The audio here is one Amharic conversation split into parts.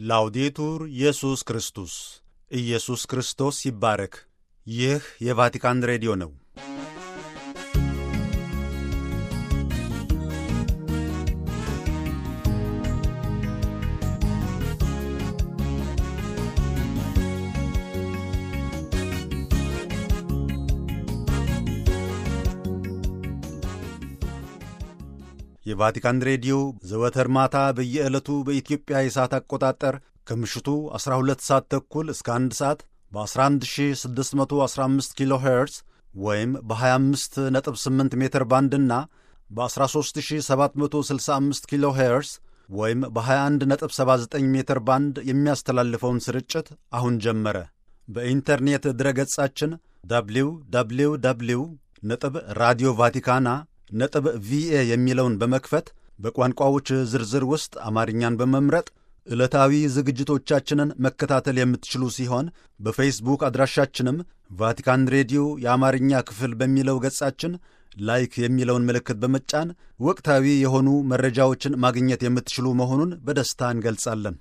ላውዴቱር ኢየሱስ ክርስቶስ ኢየሱስ ክርስቶስ ይባረክ። ይህ የቫቲካን ሬዲዮ ነው። የቫቲካን ሬዲዮ ዘወትር ማታ በየዕለቱ በኢትዮጵያ የሰዓት አቆጣጠር ከምሽቱ 12 ሰዓት ተኩል እስከ 1 ሰዓት በ11615 ኪሎ ሄርዝ ወይም በ258 ሜትር ባንድና በ13765 ኪሎ ሄርዝ ወይም በ2179 ሜትር ባንድ የሚያስተላልፈውን ስርጭት አሁን ጀመረ። በኢንተርኔት ድረገጻችን www ራዲዮ ቫቲካና ቪኤ የሚለውን በመክፈት በቋንቋዎች ዝርዝር ውስጥ አማርኛን በመምረጥ ዕለታዊ ዝግጅቶቻችንን መከታተል የምትችሉ ሲሆን በፌስቡክ አድራሻችንም ቫቲካን ሬዲዮ የአማርኛ ክፍል በሚለው ገጻችን ላይክ የሚለውን ምልክት በመጫን ወቅታዊ የሆኑ መረጃዎችን ማግኘት የምትችሉ መሆኑን በደስታ እንገልጻለን።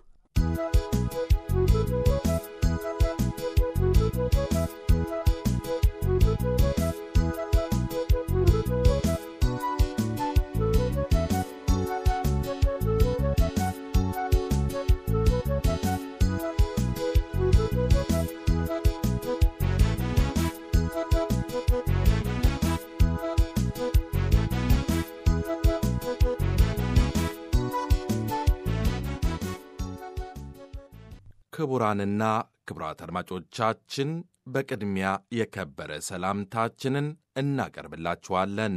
ክቡራንና ክቡራት አድማጮቻችን በቅድሚያ የከበረ ሰላምታችንን እናቀርብላችኋለን።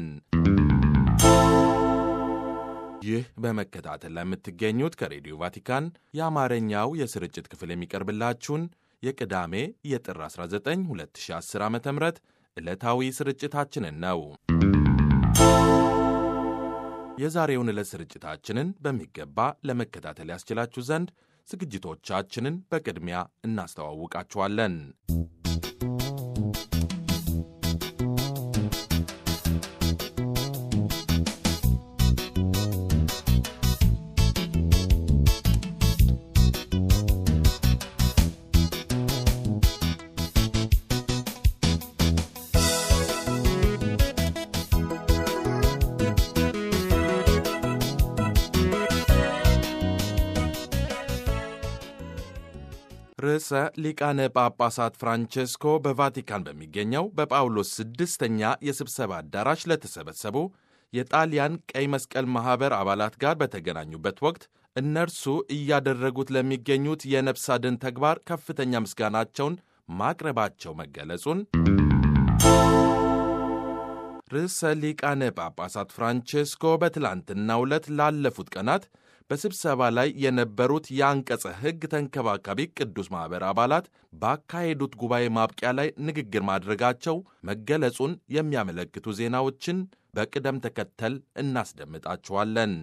ይህ በመከታተል ላይ የምትገኙት ከሬዲዮ ቫቲካን የአማርኛው የስርጭት ክፍል የሚቀርብላችሁን የቅዳሜ የጥር 19 2010 ዓ.ም ዕለታዊ ስርጭታችንን ነው። የዛሬውን ዕለት ስርጭታችንን በሚገባ ለመከታተል ያስችላችሁ ዘንድ ዝግጅቶቻችንን በቅድሚያ እናስተዋውቃችኋለን። ርዕሰ ሊቃነ ጳጳሳት ፍራንቼስኮ በቫቲካን በሚገኘው በጳውሎስ ስድስተኛ የስብሰባ አዳራሽ ለተሰበሰቡ የጣሊያን ቀይ መስቀል ማኅበር አባላት ጋር በተገናኙበት ወቅት እነርሱ እያደረጉት ለሚገኙት የነፍስ አድን ተግባር ከፍተኛ ምስጋናቸውን ማቅረባቸው መገለጹን፣ ርዕሰ ሊቃነ ጳጳሳት ፍራንቼስኮ በትላንትናው ዕለት ላለፉት ቀናት በስብሰባ ላይ የነበሩት የአንቀጸ ሕግ ተንከባካቢ ቅዱስ ማኅበር አባላት ባካሄዱት ጉባኤ ማብቂያ ላይ ንግግር ማድረጋቸው መገለጹን የሚያመለክቱ ዜናዎችን በቅደም ተከተል እናስደምጣችኋለን።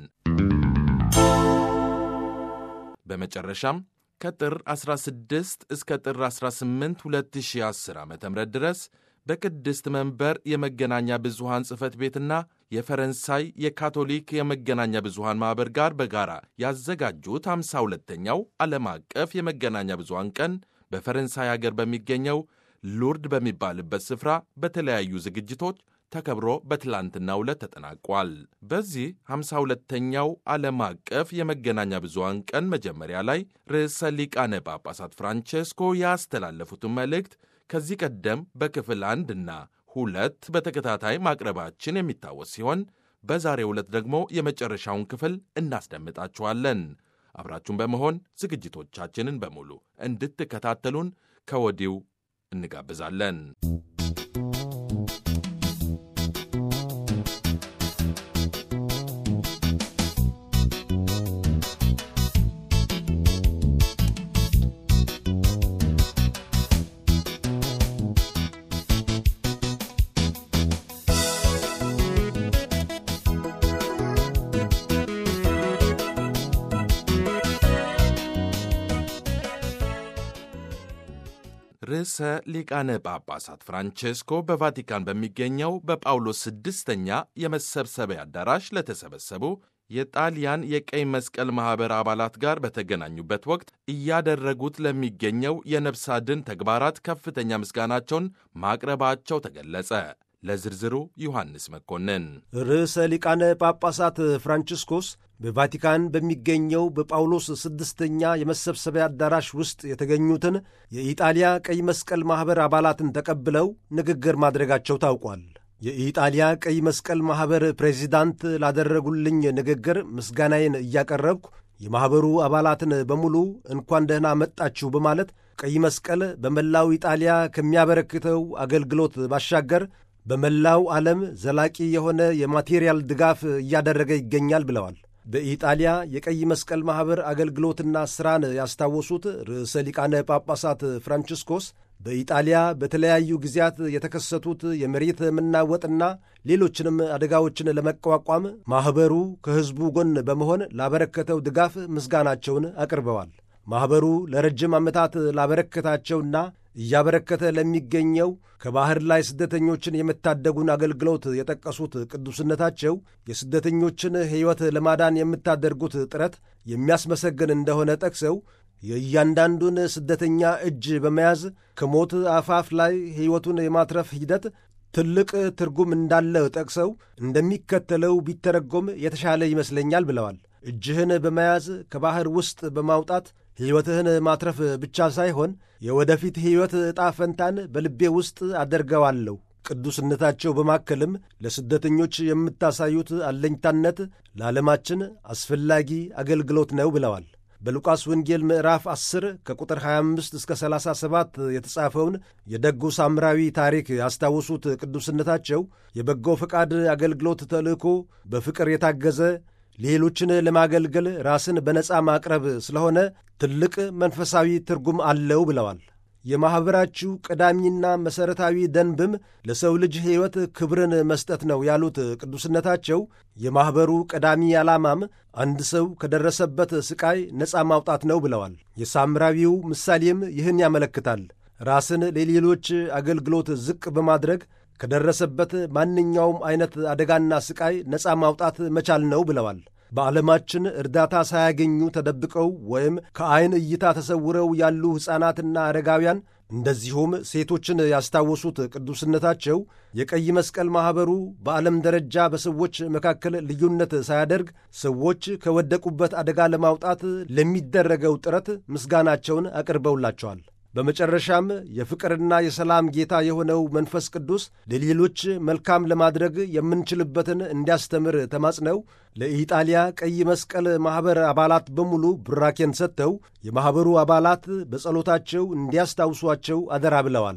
በመጨረሻም ከጥር 16 እስከ ጥር 18 2010 ዓ.ም ድረስ በቅድስት መንበር የመገናኛ ብዙሃን ጽሕፈት ቤትና የፈረንሳይ የካቶሊክ የመገናኛ ብዙሃን ማኅበር ጋር በጋራ ያዘጋጁት 52ኛው ዓለም አቀፍ የመገናኛ ብዙሃን ቀን በፈረንሳይ አገር በሚገኘው ሉርድ በሚባልበት ስፍራ በተለያዩ ዝግጅቶች ተከብሮ በትላንትናው ዕለት ተጠናቋል። በዚህ 52ኛው ዓለም አቀፍ የመገናኛ ብዙሃን ቀን መጀመሪያ ላይ ርዕሰ ሊቃነ ጳጳሳት ፍራንቼስኮ ያስተላለፉትን መልእክት ከዚህ ቀደም በክፍል 1 እና 2 በተከታታይ ማቅረባችን የሚታወስ ሲሆን በዛሬው ዕለት ደግሞ የመጨረሻውን ክፍል እናስደምጣችኋለን። አብራችሁን በመሆን ዝግጅቶቻችንን በሙሉ እንድትከታተሉን ከወዲሁ እንጋብዛለን። ርዕሰ ሊቃነ ጳጳሳት ፍራንቼስኮ በቫቲካን በሚገኘው በጳውሎስ ስድስተኛ የመሰብሰቢያ አዳራሽ ለተሰበሰቡ የጣሊያን የቀይ መስቀል ማኅበር አባላት ጋር በተገናኙበት ወቅት እያደረጉት ለሚገኘው የነፍስ አድን ተግባራት ከፍተኛ ምስጋናቸውን ማቅረባቸው ተገለጸ። ለዝርዝሩ ዮሐንስ መኮንን። ርዕሰ ሊቃነ ጳጳሳት ፍራንቺስኮስ በቫቲካን በሚገኘው በጳውሎስ ስድስተኛ የመሰብሰቢያ አዳራሽ ውስጥ የተገኙትን የኢጣሊያ ቀይ መስቀል ማኅበር አባላትን ተቀብለው ንግግር ማድረጋቸው ታውቋል። የኢጣሊያ ቀይ መስቀል ማኅበር ፕሬዚዳንት ላደረጉልኝ ንግግር ምስጋናዬን እያቀረብኩ የማኅበሩ አባላትን በሙሉ እንኳን ደህና መጣችሁ በማለት ቀይ መስቀል በመላው ኢጣሊያ ከሚያበረክተው አገልግሎት ባሻገር በመላው ዓለም ዘላቂ የሆነ የማቴሪያል ድጋፍ እያደረገ ይገኛል ብለዋል። በኢጣሊያ የቀይ መስቀል ማኅበር አገልግሎትና ሥራን ያስታወሱት ርዕሰ ሊቃነ ጳጳሳት ፍራንቺስኮስ በኢጣሊያ በተለያዩ ጊዜያት የተከሰቱት የመሬት መናወጥና ሌሎችንም አደጋዎችን ለመቋቋም ማኅበሩ ከሕዝቡ ጎን በመሆን ላበረከተው ድጋፍ ምስጋናቸውን አቅርበዋል። ማኅበሩ ለረጅም ዓመታት ላበረከታቸውና እያበረከተ ለሚገኘው ከባሕር ላይ ስደተኞችን የመታደጉን አገልግሎት የጠቀሱት ቅዱስነታቸው የስደተኞችን ሕይወት ለማዳን የምታደርጉት ጥረት የሚያስመሰግን እንደሆነ ጠቅሰው የእያንዳንዱን ስደተኛ እጅ በመያዝ ከሞት አፋፍ ላይ ሕይወቱን የማትረፍ ሂደት ትልቅ ትርጉም እንዳለው ጠቅሰው እንደሚከተለው ቢተረጎም የተሻለ ይመስለኛል ብለዋል። እጅህን በመያዝ ከባሕር ውስጥ በማውጣት ሕይወትህን ማትረፍ ብቻ ሳይሆን የወደፊት ሕይወት ዕጣ ፈንታን በልቤ ውስጥ አደርገዋለሁ። ቅዱስነታቸው በማከልም ለስደተኞች የምታሳዩት አለኝታነት ለዓለማችን አስፈላጊ አገልግሎት ነው ብለዋል። በሉቃስ ወንጌል ምዕራፍ 10 ከቁጥር 25 እስከ 37 የተጻፈውን የደጉ ሳምራዊ ታሪክ ያስታውሱት ቅዱስነታቸው የበጎ ፈቃድ አገልግሎት ተልእኮ በፍቅር የታገዘ ሌሎችን ለማገልገል ራስን በነጻ ማቅረብ ስለሆነ ትልቅ መንፈሳዊ ትርጉም አለው ብለዋል። የማኅበራችሁ ቀዳሚና መሠረታዊ ደንብም ለሰው ልጅ ሕይወት ክብርን መስጠት ነው ያሉት ቅዱስነታቸው የማኅበሩ ቀዳሚ ዓላማም አንድ ሰው ከደረሰበት ሥቃይ ነጻ ማውጣት ነው ብለዋል። የሳምራዊው ምሳሌም ይህን ያመለክታል። ራስን ለሌሎች አገልግሎት ዝቅ በማድረግ ከደረሰበት ማንኛውም ዐይነት አደጋና ሥቃይ ነጻ ማውጣት መቻል ነው ብለዋል። በዓለማችን እርዳታ ሳያገኙ ተደብቀው ወይም ከዐይን እይታ ተሰውረው ያሉ ሕፃናትና አረጋውያን እንደዚሁም ሴቶችን ያስታወሱት ቅዱስነታቸው የቀይ መስቀል ማኅበሩ በዓለም ደረጃ በሰዎች መካከል ልዩነት ሳያደርግ ሰዎች ከወደቁበት አደጋ ለማውጣት ለሚደረገው ጥረት ምስጋናቸውን አቅርበውላቸዋል። በመጨረሻም የፍቅርና የሰላም ጌታ የሆነው መንፈስ ቅዱስ ለሌሎች መልካም ለማድረግ የምንችልበትን እንዲያስተምር ተማጽነው ለኢጣሊያ ቀይ መስቀል ማኅበር አባላት በሙሉ ቡራኬን ሰጥተው የማኅበሩ አባላት በጸሎታቸው እንዲያስታውሷቸው አደራ ብለዋል።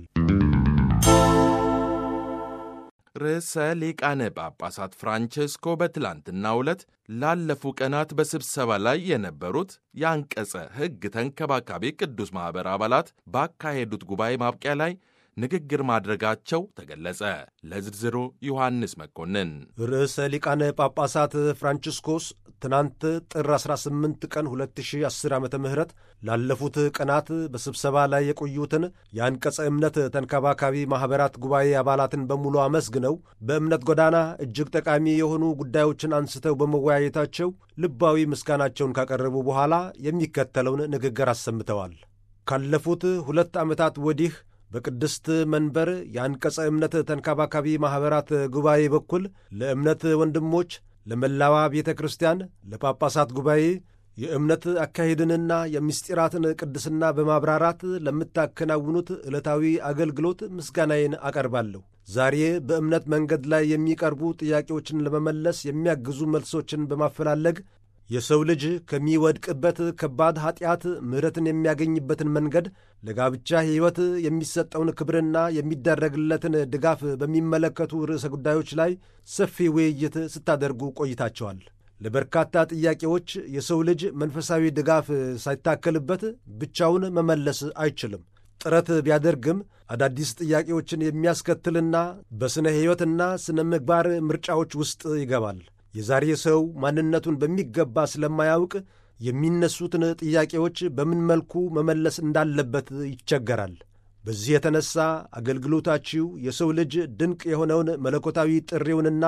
ርዕሰ ሊቃነ ጳጳሳት ፍራንቼስኮ በትላንትናው ዕለት ላለፉ ቀናት በስብሰባ ላይ የነበሩት የአንቀጸ ሕግ ተንከባካቢ ቅዱስ ማኅበር አባላት ባካሄዱት ጉባኤ ማብቂያ ላይ ንግግር ማድረጋቸው ተገለጸ። ለዝርዝሩ ዮሐንስ መኮንን። ርዕሰ ሊቃነ ጳጳሳት ፍራንቺስኮስ ትናንት ጥር 18 ቀን 2010 ዓ ም ላለፉት ቀናት በስብሰባ ላይ የቆዩትን የአንቀጸ እምነት ተንከባካቢ ማኅበራት ጉባኤ አባላትን በሙሉ አመስግነው በእምነት ጎዳና እጅግ ጠቃሚ የሆኑ ጉዳዮችን አንስተው በመወያየታቸው ልባዊ ምስጋናቸውን ካቀረቡ በኋላ የሚከተለውን ንግግር አሰምተዋል። ካለፉት 2 ዓመታት ወዲህ በቅድስት መንበር የአንቀጸ እምነት ተንከባካቢ ማኅበራት ጉባኤ በኩል ለእምነት ወንድሞች፣ ለመላዋ ቤተ ክርስቲያን፣ ለጳጳሳት ጉባኤ የእምነት አካሄድንና የምስጢራትን ቅድስና በማብራራት ለምታከናውኑት ዕለታዊ አገልግሎት ምስጋናዬን አቀርባለሁ። ዛሬ በእምነት መንገድ ላይ የሚቀርቡ ጥያቄዎችን ለመመለስ የሚያግዙ መልሶችን በማፈላለግ የሰው ልጅ ከሚወድቅበት ከባድ ኀጢአት ምሕረትን የሚያገኝበትን መንገድ፣ ለጋብቻ ሕይወት የሚሰጠውን ክብርና የሚደረግለትን ድጋፍ በሚመለከቱ ርዕሰ ጉዳዮች ላይ ሰፊ ውይይት ስታደርጉ ቆይታቸዋል። ለበርካታ ጥያቄዎች የሰው ልጅ መንፈሳዊ ድጋፍ ሳይታከልበት ብቻውን መመለስ አይችልም። ጥረት ቢያደርግም አዳዲስ ጥያቄዎችን የሚያስከትልና በሥነ ሕይወትና ሥነ ምግባር ምርጫዎች ውስጥ ይገባል። የዛሬ ሰው ማንነቱን በሚገባ ስለማያውቅ የሚነሱትን ጥያቄዎች በምን መልኩ መመለስ እንዳለበት ይቸገራል። በዚህ የተነሳ አገልግሎታችሁ የሰው ልጅ ድንቅ የሆነውን መለኮታዊ ጥሪውንና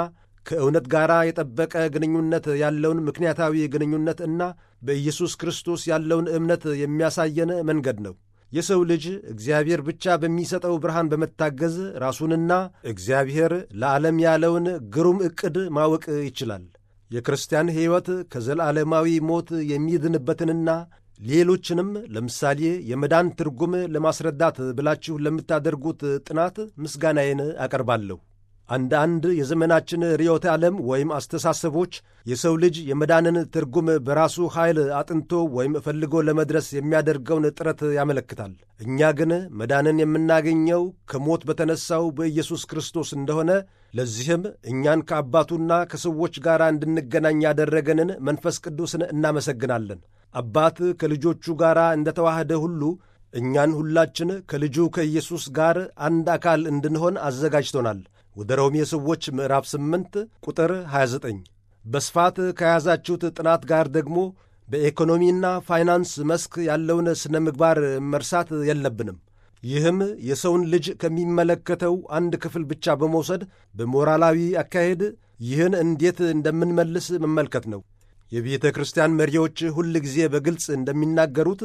ከእውነት ጋር የጠበቀ ግንኙነት ያለውን ምክንያታዊ ግንኙነት እና በኢየሱስ ክርስቶስ ያለውን እምነት የሚያሳየን መንገድ ነው። የሰው ልጅ እግዚአብሔር ብቻ በሚሰጠው ብርሃን በመታገዝ ራሱንና እግዚአብሔር ለዓለም ያለውን ግሩም ዕቅድ ማወቅ ይችላል። የክርስቲያን ሕይወት ከዘላለማዊ ሞት የሚድንበትንና ሌሎችንም ለምሳሌ የመዳን ትርጉም ለማስረዳት ብላችሁ ለምታደርጉት ጥናት ምስጋናዬን አቀርባለሁ። አንዳንድ የዘመናችን ርዕዮተ ዓለም ወይም አስተሳሰቦች የሰው ልጅ የመዳንን ትርጉም በራሱ ኃይል አጥንቶ ወይም ፈልጎ ለመድረስ የሚያደርገውን ጥረት ያመለክታል። እኛ ግን መዳንን የምናገኘው ከሞት በተነሣው በኢየሱስ ክርስቶስ እንደሆነ፣ ለዚህም እኛን ከአባቱና ከሰዎች ጋር እንድንገናኝ ያደረገንን መንፈስ ቅዱስን እናመሰግናለን። አባት ከልጆቹ ጋር እንደ ተዋህደ ሁሉ እኛን ሁላችን ከልጁ ከኢየሱስ ጋር አንድ አካል እንድንሆን አዘጋጅቶናል። ወደ ሮሜ ሰዎች ምዕራፍ 8 ቁጥር 29። በስፋት ከያዛችሁት ጥናት ጋር ደግሞ በኢኮኖሚና ፋይናንስ መስክ ያለውን ስነ ምግባር መርሳት የለብንም። ይህም የሰውን ልጅ ከሚመለከተው አንድ ክፍል ብቻ በመውሰድ በሞራላዊ አካሄድ ይህን እንዴት እንደምንመልስ መመልከት ነው። የቤተ ክርስቲያን መሪዎች ሁል ጊዜ በግልጽ እንደሚናገሩት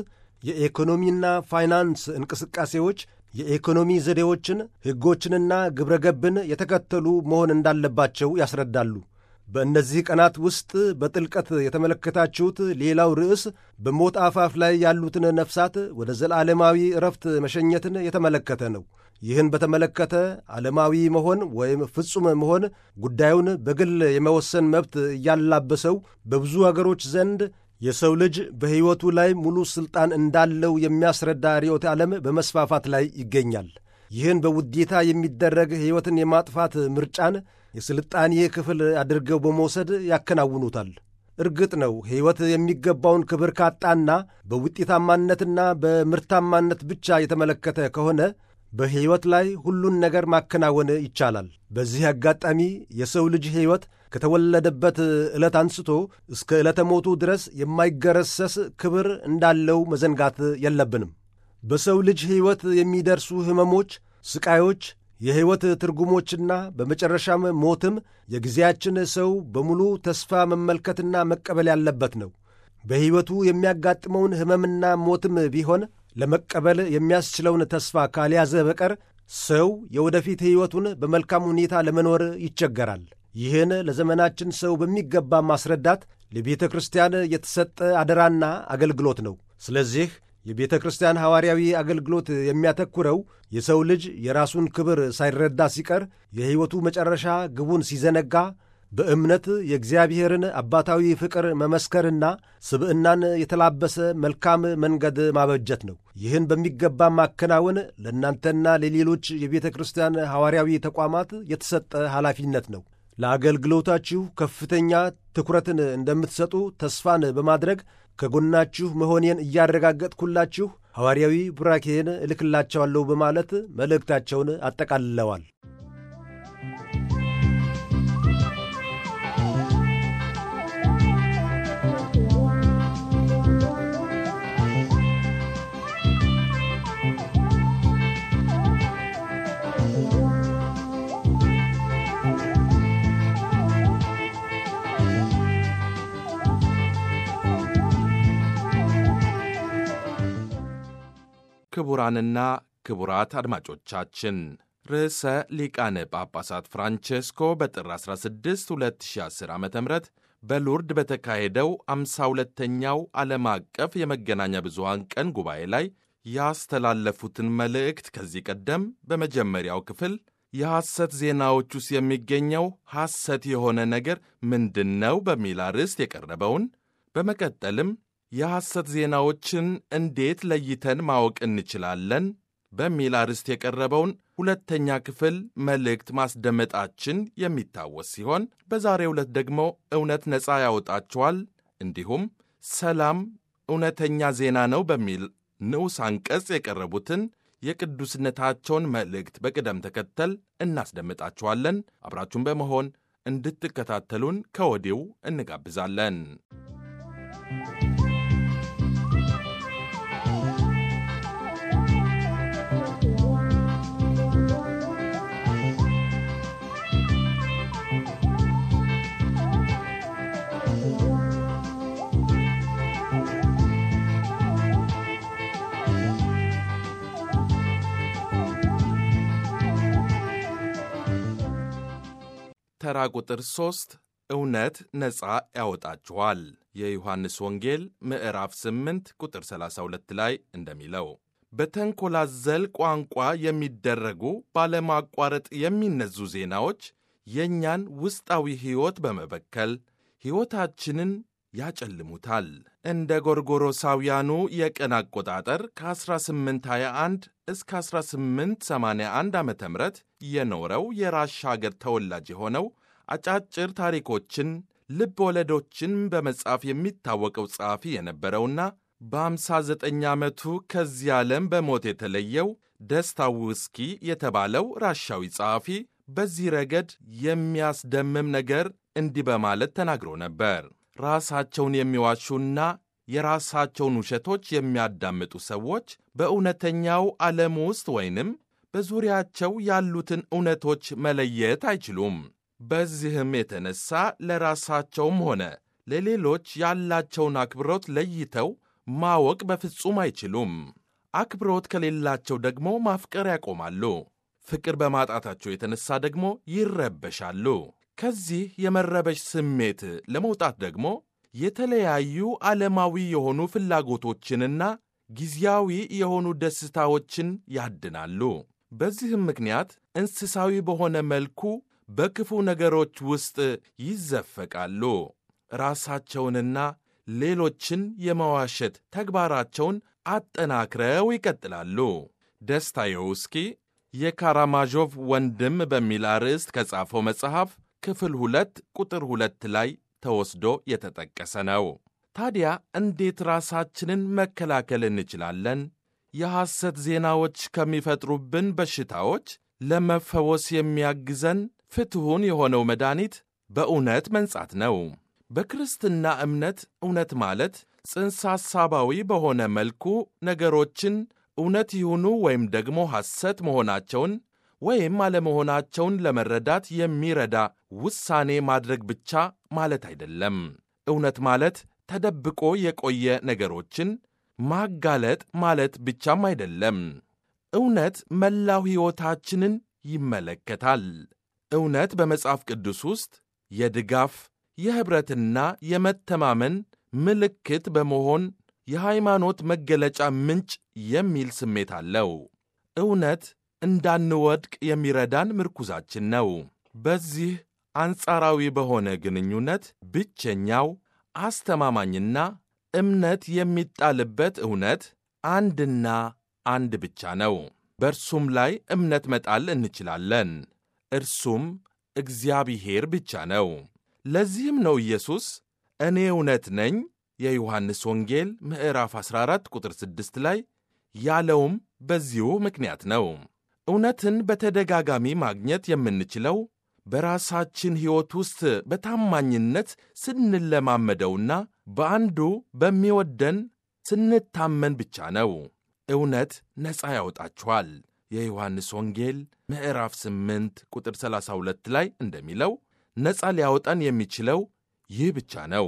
የኢኮኖሚና ፋይናንስ እንቅስቃሴዎች የኢኮኖሚ ዘዴዎችን፣ ሕጎችንና ግብረ ገብን የተከተሉ መሆን እንዳለባቸው ያስረዳሉ። በእነዚህ ቀናት ውስጥ በጥልቀት የተመለከታችሁት ሌላው ርዕስ በሞት አፋፍ ላይ ያሉትን ነፍሳት ወደ ዘላለማዊ ዕረፍት መሸኘትን የተመለከተ ነው። ይህን በተመለከተ ዓለማዊ መሆን ወይም ፍጹም መሆን ጉዳዩን በግል የመወሰን መብት እያላበሰው በብዙ አገሮች ዘንድ የሰው ልጅ በሕይወቱ ላይ ሙሉ ሥልጣን እንዳለው የሚያስረዳ ርዕዮተ ዓለም በመስፋፋት ላይ ይገኛል። ይህን በውዴታ የሚደረግ ሕይወትን የማጥፋት ምርጫን የሥልጣኔ ክፍል አድርገው በመውሰድ ያከናውኑታል። እርግጥ ነው ሕይወት የሚገባውን ክብር ካጣና በውጤታማነትና በምርታማነት ብቻ የተመለከተ ከሆነ በሕይወት ላይ ሁሉን ነገር ማከናወን ይቻላል። በዚህ አጋጣሚ የሰው ልጅ ሕይወት ከተወለደበት ዕለት አንስቶ እስከ ዕለተ ሞቱ ድረስ የማይገረሰስ ክብር እንዳለው መዘንጋት የለብንም። በሰው ልጅ ሕይወት የሚደርሱ ሕመሞች፣ ስቃዮች፣ የሕይወት ትርጉሞችና በመጨረሻም ሞትም የጊዜያችን ሰው በሙሉ ተስፋ መመልከትና መቀበል ያለበት ነው። በሕይወቱ የሚያጋጥመውን ሕመምና ሞትም ቢሆን ለመቀበል የሚያስችለውን ተስፋ ካልያዘ በቀር ሰው የወደፊት ሕይወቱን በመልካም ሁኔታ ለመኖር ይቸገራል። ይህን ለዘመናችን ሰው በሚገባ ማስረዳት ለቤተ ክርስቲያን የተሰጠ አደራና አገልግሎት ነው። ስለዚህ የቤተ ክርስቲያን ሐዋርያዊ አገልግሎት የሚያተኩረው የሰው ልጅ የራሱን ክብር ሳይረዳ ሲቀር፣ የሕይወቱ መጨረሻ ግቡን ሲዘነጋ በእምነት የእግዚአብሔርን አባታዊ ፍቅር መመስከርና ስብዕናን የተላበሰ መልካም መንገድ ማበጀት ነው። ይህን በሚገባ ማከናወን ለእናንተና ለሌሎች የቤተ ክርስቲያን ሐዋርያዊ ተቋማት የተሰጠ ኃላፊነት ነው። ለአገልግሎታችሁ ከፍተኛ ትኩረትን እንደምትሰጡ ተስፋን በማድረግ ከጎናችሁ መሆኔን እያረጋገጥኩላችሁ ሐዋርያዊ ቡራኬን እልክላቸዋለሁ በማለት መልእክታቸውን አጠቃልለዋል። ክቡራንና ክቡራት አድማጮቻችን ርዕሰ ሊቃነ ጳጳሳት ፍራንቼስኮ በጥር 16 2010 ዓ ም በሉርድ በተካሄደው 52ኛው ዓለም አቀፍ የመገናኛ ብዙሃን ቀን ጉባኤ ላይ ያስተላለፉትን መልእክት ከዚህ ቀደም በመጀመሪያው ክፍል የሐሰት ዜናዎች ውስጥ የሚገኘው ሐሰት የሆነ ነገር ምንድን ነው በሚል አርዕስት የቀረበውን፣ በመቀጠልም የሐሰት ዜናዎችን እንዴት ለይተን ማወቅ እንችላለን በሚል አርዕስት የቀረበውን ሁለተኛ ክፍል መልእክት ማስደመጣችን የሚታወስ ሲሆን በዛሬው ዕለት ደግሞ እውነት ነፃ ያወጣችኋል እንዲሁም ሰላም እውነተኛ ዜና ነው በሚል ንዑስ አንቀጽ የቀረቡትን የቅዱስነታቸውን መልእክት በቅደም ተከተል እናስደምጣችኋለን። አብራችሁን በመሆን እንድትከታተሉን ከወዲሁ እንጋብዛለን። ተራ ቁጥር 3 እውነት ነፃ ያወጣችኋል። የዮሐንስ ወንጌል ምዕራፍ 8 ቁጥር 32 ላይ እንደሚለው በተንኰላዘል ቋንቋ የሚደረጉ ባለማቋረጥ የሚነዙ ዜናዎች የእኛን ውስጣዊ ሕይወት በመበከል ሕይወታችንን ያጨልሙታል። እንደ ጎርጎሮሳውያኑ የቀን አቆጣጠር ከ1821 እስከ 1881 ዓ ም የኖረው የራሻ አገር ተወላጅ የሆነው አጫጭር ታሪኮችን፣ ልብ ወለዶችን በመጻፍ የሚታወቀው ጸሐፊ የነበረውና በ59 ዓመቱ ከዚህ ዓለም በሞት የተለየው ዶስቶየቭስኪ የተባለው ራሻዊ ጸሐፊ በዚህ ረገድ የሚያስደምም ነገር እንዲህ በማለት ተናግሮ ነበር። ራሳቸውን የሚዋሹና የራሳቸውን ውሸቶች የሚያዳምጡ ሰዎች በእውነተኛው ዓለም ውስጥ ወይንም በዙሪያቸው ያሉትን እውነቶች መለየት አይችሉም። በዚህም የተነሳ ለራሳቸውም ሆነ ለሌሎች ያላቸውን አክብሮት ለይተው ማወቅ በፍጹም አይችሉም። አክብሮት ከሌላቸው ደግሞ ማፍቀር ያቆማሉ። ፍቅር በማጣታቸው የተነሳ ደግሞ ይረበሻሉ። ከዚህ የመረበሽ ስሜት ለመውጣት ደግሞ የተለያዩ ዓለማዊ የሆኑ ፍላጎቶችንና ጊዜያዊ የሆኑ ደስታዎችን ያድናሉ። በዚህም ምክንያት እንስሳዊ በሆነ መልኩ በክፉ ነገሮች ውስጥ ይዘፈቃሉ። ራሳቸውንና ሌሎችን የመዋሸት ተግባራቸውን አጠናክረው ይቀጥላሉ። ዶስቶየቭስኪ የካራማዦቭ ወንድም በሚል አርዕስት ከጻፈው መጽሐፍ ክፍል 2 ቁጥር 2 ላይ ተወስዶ የተጠቀሰ ነው። ታዲያ እንዴት ራሳችንን መከላከል እንችላለን? የሐሰት ዜናዎች ከሚፈጥሩብን በሽታዎች ለመፈወስ የሚያግዘን ፍትሑን የሆነው መድኃኒት በእውነት መንጻት ነው። በክርስትና እምነት እውነት ማለት ጽንሰ ሐሳባዊ በሆነ መልኩ ነገሮችን እውነት ይሁኑ ወይም ደግሞ ሐሰት መሆናቸውን ወይም አለመሆናቸውን ለመረዳት የሚረዳ ውሳኔ ማድረግ ብቻ ማለት አይደለም። እውነት ማለት ተደብቆ የቆየ ነገሮችን ማጋለጥ ማለት ብቻም አይደለም። እውነት መላው ሕይወታችንን ይመለከታል። እውነት በመጽሐፍ ቅዱስ ውስጥ የድጋፍ የኅብረትና የመተማመን ምልክት በመሆን የሃይማኖት መገለጫ ምንጭ የሚል ስሜት አለው። እውነት እንዳንወድቅ የሚረዳን ምርኩዛችን ነው። በዚህ አንጻራዊ በሆነ ግንኙነት ብቸኛው አስተማማኝና እምነት የሚጣልበት እውነት አንድና አንድ ብቻ ነው። በእርሱም ላይ እምነት መጣል እንችላለን። እርሱም እግዚአብሔር ብቻ ነው። ለዚህም ነው ኢየሱስ እኔ እውነት ነኝ የዮሐንስ ወንጌል ምዕራፍ 14 ቁጥር 6 ላይ ያለውም በዚሁ ምክንያት ነው። እውነትን በተደጋጋሚ ማግኘት የምንችለው በራሳችን ሕይወት ውስጥ በታማኝነት ስንለማመደውና በአንዱ በሚወደን ስንታመን ብቻ ነው። እውነት ነፃ ያወጣችኋል። የዮሐንስ ወንጌል ምዕራፍ 8 ቁጥር 32 ላይ እንደሚለው ነፃ ሊያወጣን የሚችለው ይህ ብቻ ነው።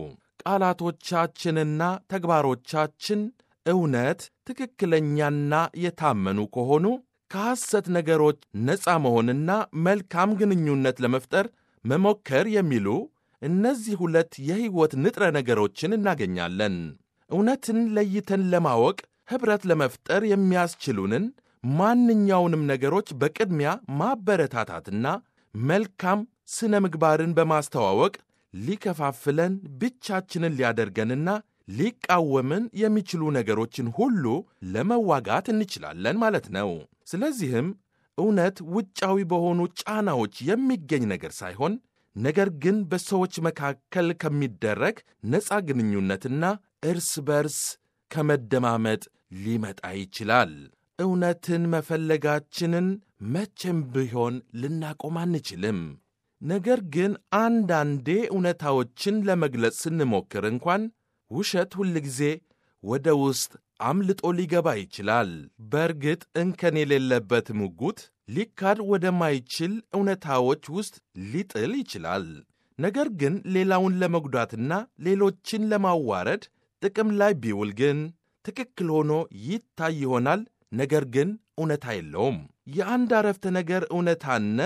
ቃላቶቻችንና ተግባሮቻችን እውነት፣ ትክክለኛና የታመኑ ከሆኑ ከሐሰት ነገሮች ነፃ መሆንና መልካም ግንኙነት ለመፍጠር መሞከር የሚሉ እነዚህ ሁለት የሕይወት ንጥረ ነገሮችን እናገኛለን። እውነትን ለይተን ለማወቅ ኅብረት ለመፍጠር የሚያስችሉንን ማንኛውንም ነገሮች በቅድሚያ ማበረታታትና መልካም ስነ ምግባርን በማስተዋወቅ ሊከፋፍለን ብቻችንን ሊያደርገንና ሊቃወምን የሚችሉ ነገሮችን ሁሉ ለመዋጋት እንችላለን ማለት ነው። ስለዚህም እውነት ውጫዊ በሆኑ ጫናዎች የሚገኝ ነገር ሳይሆን ነገር ግን በሰዎች መካከል ከሚደረግ ነፃ ግንኙነትና እርስ በርስ ከመደማመጥ ሊመጣ ይችላል። እውነትን መፈለጋችንን መቼም ቢሆን ልናቆም አንችልም። ነገር ግን አንዳንዴ እውነታዎችን ለመግለጽ ስንሞክር እንኳን ውሸት ሁልጊዜ ወደ ውስጥ አምልጦ ሊገባ ይችላል። በእርግጥ እንከን የሌለበት ሙግት ሊካድ ወደማይችል እውነታዎች ውስጥ ሊጥል ይችላል። ነገር ግን ሌላውን ለመጉዳትና ሌሎችን ለማዋረድ ጥቅም ላይ ቢውል ግን ትክክል ሆኖ ይታይ ይሆናል። ነገር ግን እውነታ የለውም። የአንድ አረፍተ ነገር እውነታነት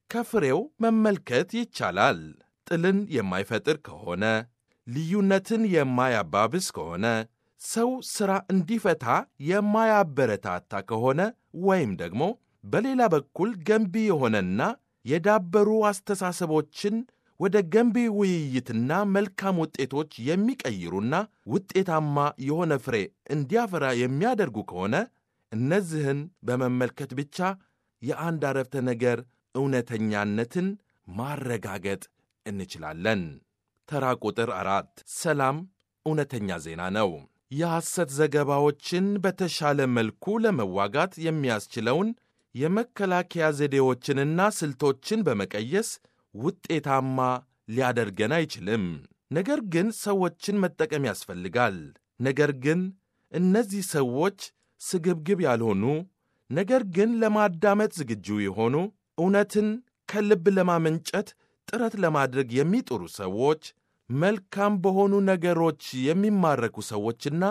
ከፍሬው መመልከት ይቻላል። ጥልን የማይፈጥር ከሆነ፣ ልዩነትን የማያባብስ ከሆነ፣ ሰው ሥራ እንዲፈታ የማያበረታታ ከሆነ ወይም ደግሞ በሌላ በኩል ገንቢ የሆነና የዳበሩ አስተሳሰቦችን ወደ ገንቢ ውይይትና መልካም ውጤቶች የሚቀይሩና ውጤታማ የሆነ ፍሬ እንዲያፈራ የሚያደርጉ ከሆነ እነዚህን በመመልከት ብቻ የአንድ አረፍተ ነገር እውነተኛነትን ማረጋገጥ እንችላለን። ተራ ቁጥር 4 ሰላም እውነተኛ ዜና ነው። የሐሰት ዘገባዎችን በተሻለ መልኩ ለመዋጋት የሚያስችለውን የመከላከያ ዘዴዎችንና ስልቶችን በመቀየስ ውጤታማ ሊያደርገን አይችልም። ነገር ግን ሰዎችን መጠቀም ያስፈልጋል። ነገር ግን እነዚህ ሰዎች ስግብግብ ያልሆኑ፣ ነገር ግን ለማዳመጥ ዝግጁ የሆኑ፣ እውነትን ከልብ ለማመንጨት ጥረት ለማድረግ የሚጥሩ ሰዎች፣ መልካም በሆኑ ነገሮች የሚማረኩ ሰዎችና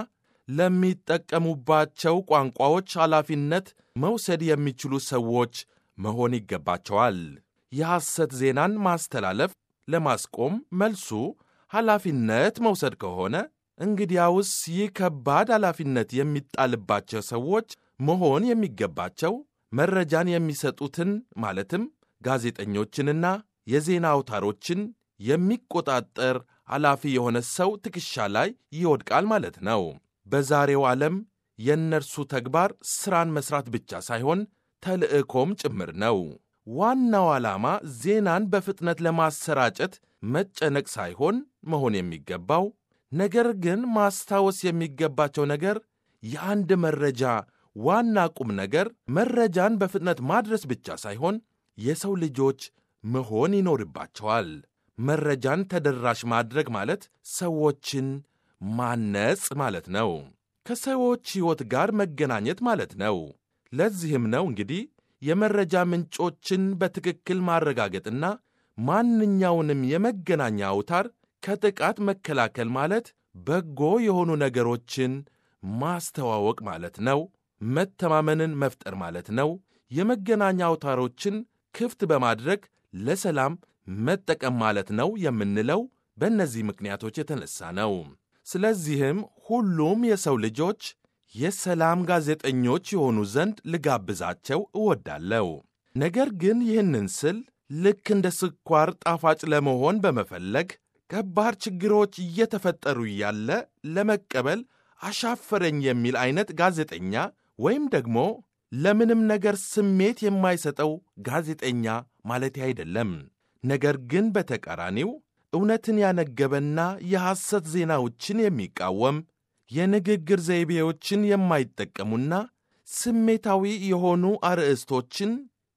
ለሚጠቀሙባቸው ቋንቋዎች ኃላፊነት መውሰድ የሚችሉ ሰዎች መሆን ይገባቸዋል። የሐሰት ዜናን ማስተላለፍ ለማስቆም መልሱ ኃላፊነት መውሰድ ከሆነ እንግዲያውስ ይህ ከባድ ኃላፊነት የሚጣልባቸው ሰዎች መሆን የሚገባቸው መረጃን የሚሰጡትን ማለትም ጋዜጠኞችንና የዜና አውታሮችን የሚቆጣጠር ኃላፊ የሆነ ሰው ትከሻ ላይ ይወድቃል ማለት ነው። በዛሬው ዓለም የእነርሱ ተግባር ሥራን መሥራት ብቻ ሳይሆን ተልዕኮም ጭምር ነው። ዋናው ዓላማ ዜናን በፍጥነት ለማሰራጨት መጨነቅ ሳይሆን መሆን የሚገባው፣ ነገር ግን ማስታወስ የሚገባቸው ነገር የአንድ መረጃ ዋና ቁም ነገር መረጃን በፍጥነት ማድረስ ብቻ ሳይሆን የሰው ልጆች መሆን ይኖርባቸዋል። መረጃን ተደራሽ ማድረግ ማለት ሰዎችን ማነጽ ማለት ነው። ከሰዎች ሕይወት ጋር መገናኘት ማለት ነው። ለዚህም ነው እንግዲህ የመረጃ ምንጮችን በትክክል ማረጋገጥና ማንኛውንም የመገናኛ አውታር ከጥቃት መከላከል ማለት በጎ የሆኑ ነገሮችን ማስተዋወቅ ማለት ነው። መተማመንን መፍጠር ማለት ነው። የመገናኛ አውታሮችን ክፍት በማድረግ ለሰላም መጠቀም ማለት ነው የምንለው በእነዚህ ምክንያቶች የተነሳ ነው። ስለዚህም ሁሉም የሰው ልጆች የሰላም ጋዜጠኞች የሆኑ ዘንድ ልጋብዛቸው እወዳለሁ። ነገር ግን ይህንን ስል ልክ እንደ ስኳር ጣፋጭ ለመሆን በመፈለግ ከባድ ችግሮች እየተፈጠሩ እያለ ለመቀበል አሻፈረኝ የሚል አይነት ጋዜጠኛ ወይም ደግሞ ለምንም ነገር ስሜት የማይሰጠው ጋዜጠኛ ማለት አይደለም። ነገር ግን በተቃራኒው እውነትን ያነገበና የሐሰት ዜናዎችን የሚቃወም የንግግር ዘይቤዎችን የማይጠቀሙና ስሜታዊ የሆኑ አርዕስቶችን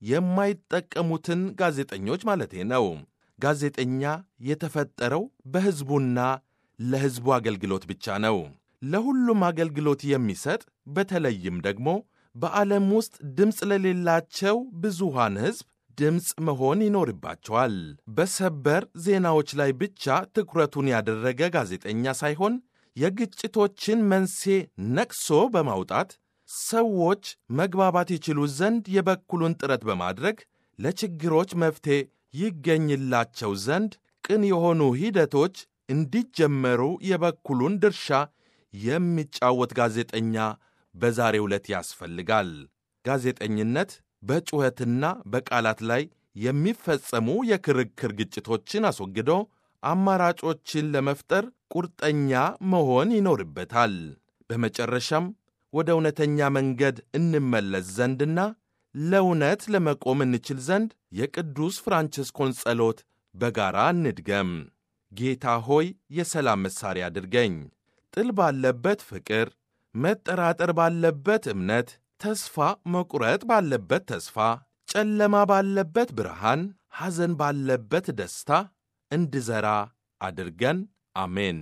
የማይጠቀሙትን ጋዜጠኞች ማለቴ ነው። ጋዜጠኛ የተፈጠረው በሕዝቡና ለሕዝቡ አገልግሎት ብቻ ነው። ለሁሉም አገልግሎት የሚሰጥ በተለይም ደግሞ በዓለም ውስጥ ድምፅ ለሌላቸው ብዙሃን ሕዝብ ድምፅ መሆን ይኖርባቸዋል። በሰበር ዜናዎች ላይ ብቻ ትኩረቱን ያደረገ ጋዜጠኛ ሳይሆን የግጭቶችን መንስኤ ነቅሶ በማውጣት ሰዎች መግባባት ይችሉ ዘንድ የበኩሉን ጥረት በማድረግ ለችግሮች መፍትሔ ይገኝላቸው ዘንድ ቅን የሆኑ ሂደቶች እንዲጀመሩ የበኩሉን ድርሻ የሚጫወት ጋዜጠኛ በዛሬው ዕለት ያስፈልጋል። ጋዜጠኝነት በጩኸትና በቃላት ላይ የሚፈጸሙ የክርክር ግጭቶችን አስወግዶ አማራጮችን ለመፍጠር ቁርጠኛ መሆን ይኖርበታል። በመጨረሻም ወደ እውነተኛ መንገድ እንመለስ ዘንድና ለእውነት ለመቆም እንችል ዘንድ የቅዱስ ፍራንቺስኮን ጸሎት በጋራ እንድገም። ጌታ ሆይ የሰላም መሣሪያ አድርገኝ። ጥል ባለበት ፍቅር፣ መጠራጠር ባለበት እምነት፣ ተስፋ መቁረጥ ባለበት ተስፋ፣ ጨለማ ባለበት ብርሃን፣ ሐዘን ባለበት ደስታ እንድዘራ አድርገን። አሜን።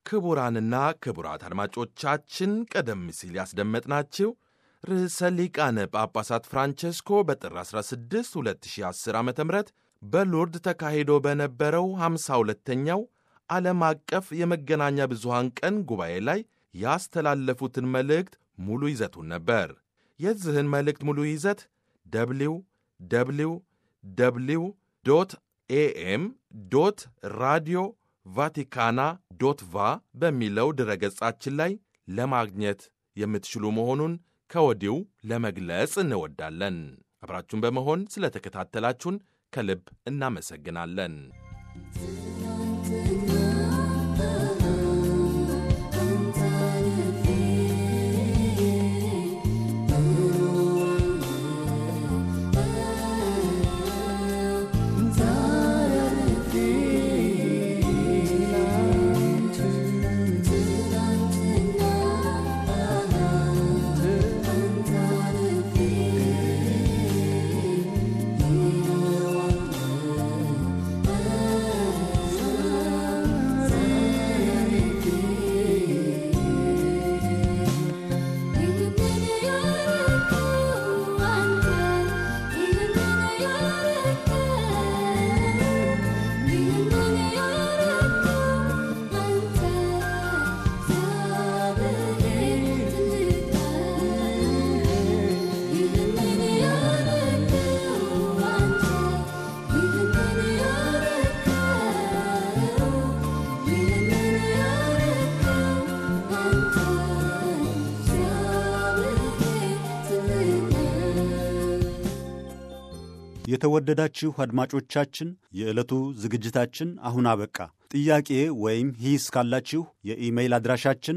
ክቡራንና ክቡራት አድማጮቻችን ቀደም ሲል ያስደመጥናችሁ ርዕሰ ሊቃነ ጳጳሳት ፍራንቼስኮ በጥር 16 2010 ዓ ም በሎርድ ተካሂዶ በነበረው 52ኛው ዓለም አቀፍ የመገናኛ ብዙሃን ቀን ጉባኤ ላይ ያስተላለፉትን መልእክት ሙሉ ይዘቱን ነበር። የዚህን መልእክት ሙሉ ይዘት www.am.radio-vaticana.va በሚለው ድረገጻችን ላይ ለማግኘት የምትችሉ መሆኑን ከወዲሁ ለመግለጽ እንወዳለን። አብራችሁን በመሆን ስለተከታተላችሁን ከልብ እናመሰግናለን። የተወደዳችሁ አድማጮቻችን የዕለቱ ዝግጅታችን አሁን አበቃ። ጥያቄ ወይም ሂስ ካላችሁ የኢሜይል አድራሻችን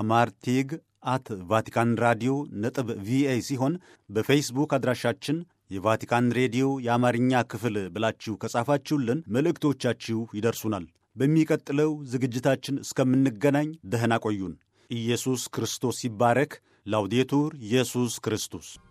amartig@vaticanradio.va ሲሆን በፌስቡክ አድራሻችን የቫቲካን ሬዲዮ የአማርኛ ክፍል ብላችሁ ከጻፋችሁልን መልእክቶቻችሁ ይደርሱናል። በሚቀጥለው ዝግጅታችን እስከምንገናኝ ደህና ቆዩን። ኢየሱስ ክርስቶስ ይባረክ። ላውዴቱር ኢየሱስ ክርስቶስ